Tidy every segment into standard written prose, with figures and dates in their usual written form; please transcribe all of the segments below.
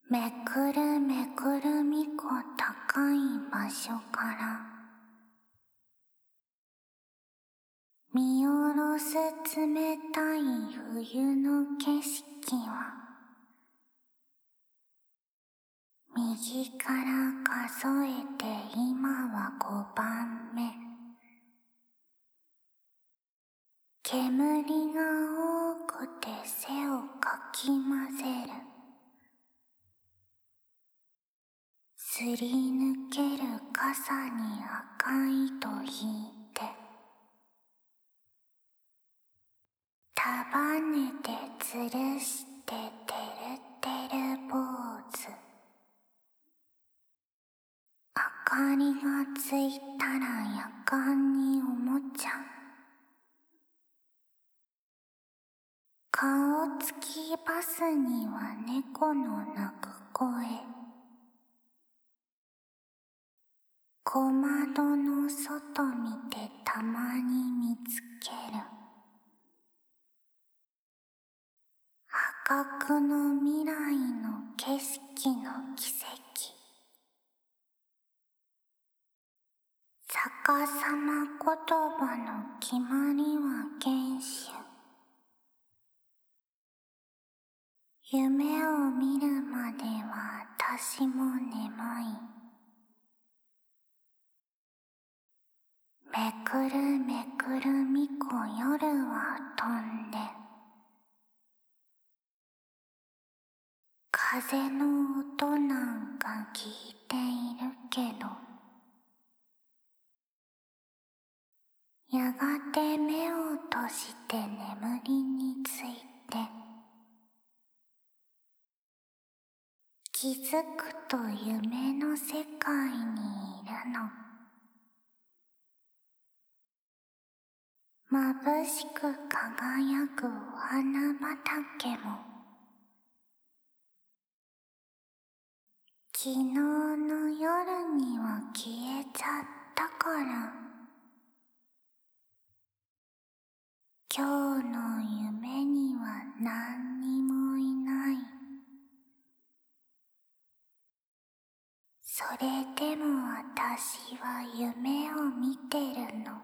めくるめくるみこ高い場所から見下ろす冷たい冬の景色は右から数えて今は5番目。煙が多くて背をかき混ぜる。すり抜ける傘に赤い糸引いて束ねて吊るしててるてる坊主。明かりがついたらやかんにおもちゃ。顔つきバスには猫の鳴く声。小窓の外見てたまに見つける。破格の未来の景色の奇跡。逆さま言葉の決まりは厳守。夢を見るまでは私も眠い。めくるめくるみこ夜は飛んで風の音なんか聞いているけどやがて目を閉じて眠りについて気づくと夢の世界にいるの。眩しく輝くお花畑も昨日の夜には消えちゃったから今日の夢には何にもいない。それでも私は夢を見てるの。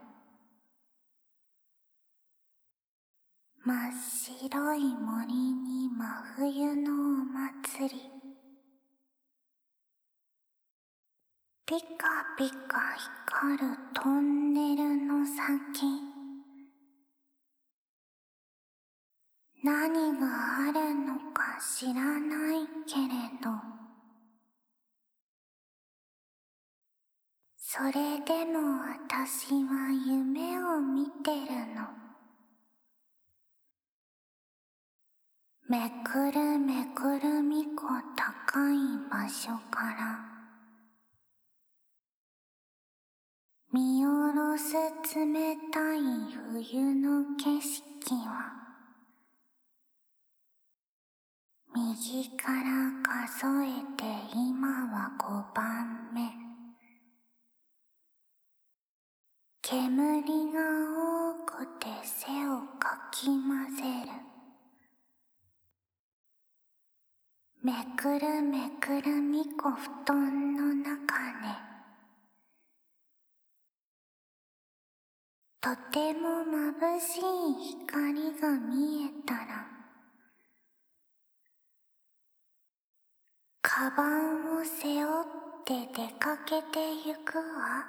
真っ白い森に真冬のお祭り。ピカピカ光るトンネルの先。何があるのか知らないけれどそれでも私は夢を見てるの。めくるめくるみこ高い場所から見下ろす冷たい冬の景色は右から数えて今は5番目。煙が多くて背をかき混ぜる。めくるめくるみこ布団の中ね。とても眩しい光が見えたらカバンを背負って出かけてゆくわ。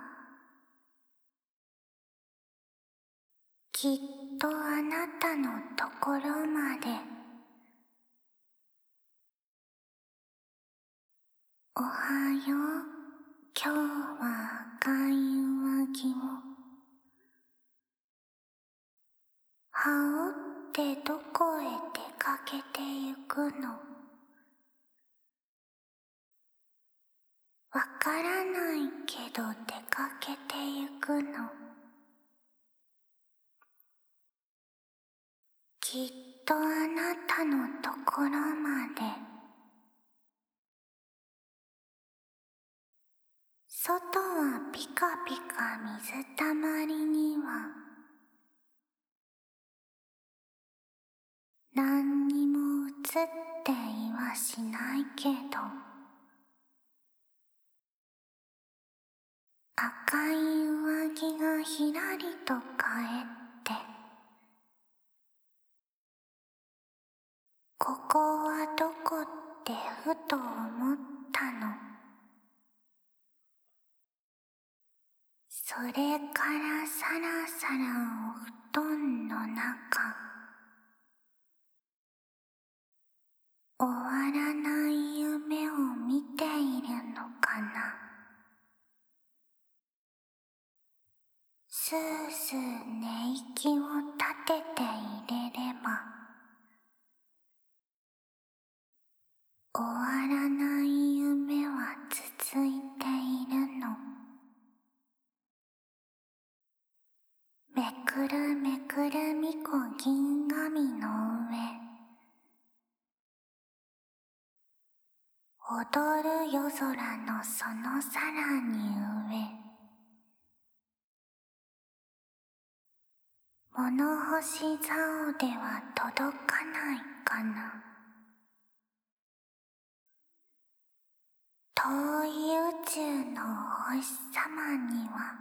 きっとあなたのところまで。おはよう。今日は赤い上着を羽織ってどこへ出かけてゆくの。わからないけど出かけてゆくの。きっとあなたのところまで。外はピカピカ水たまりには何にも映っていはしないけど、赤い上着がひらりと帰って、ここはどこってふと思ったの。それからさらさらお布団の中、終わらない夢を見ているのかな。スースー寝息を立てていれれば、終わらない夢は続いているの。めくるめくるみこ銀紙の上、踊る夜空のそのさらに上、物干し竿では届かないかな。遠い宇宙のお星様には、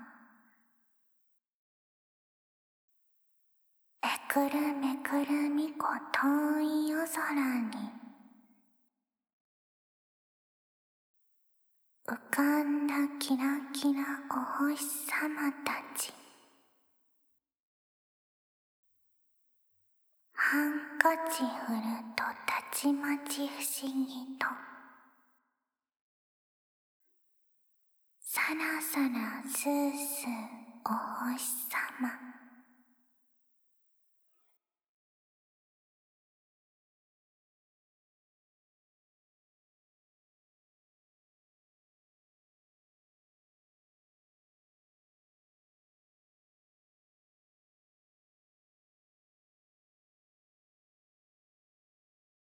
めくるめくるみこ遠い夜空に、浮かんだキラキラお星様たち。ハンカチ振るとたちまち不思議と、さらさらスースーお星様。